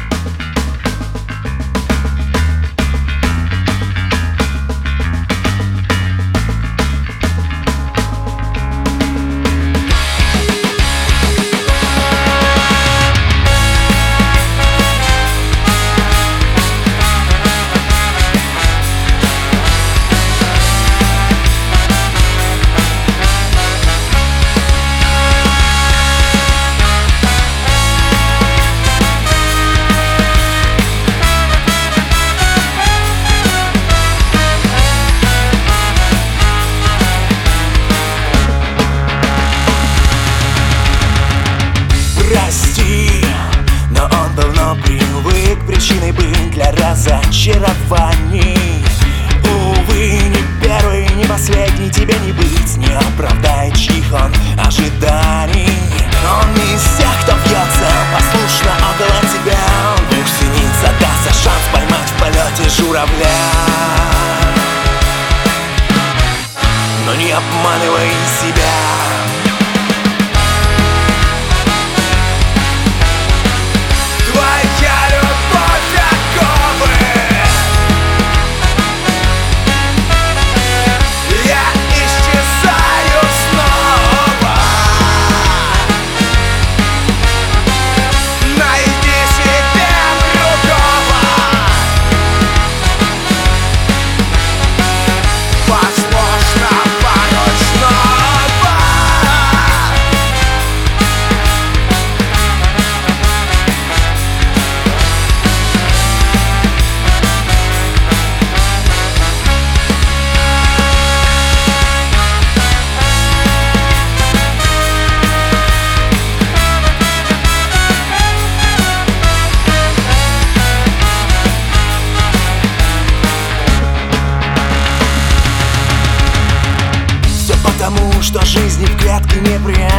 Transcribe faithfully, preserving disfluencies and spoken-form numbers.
Прости, но он давно привык причиной быть для разочарований. Увы, ни первый, ни последний тебе не быть, не оправдает чьих он ожиданий. Он не из тех, кто бьется послушно около тебя. Двух синиц отдастся шанс поймать в полете журавля. Но не обманывай себя. Потому что жизни в клетке неприятно.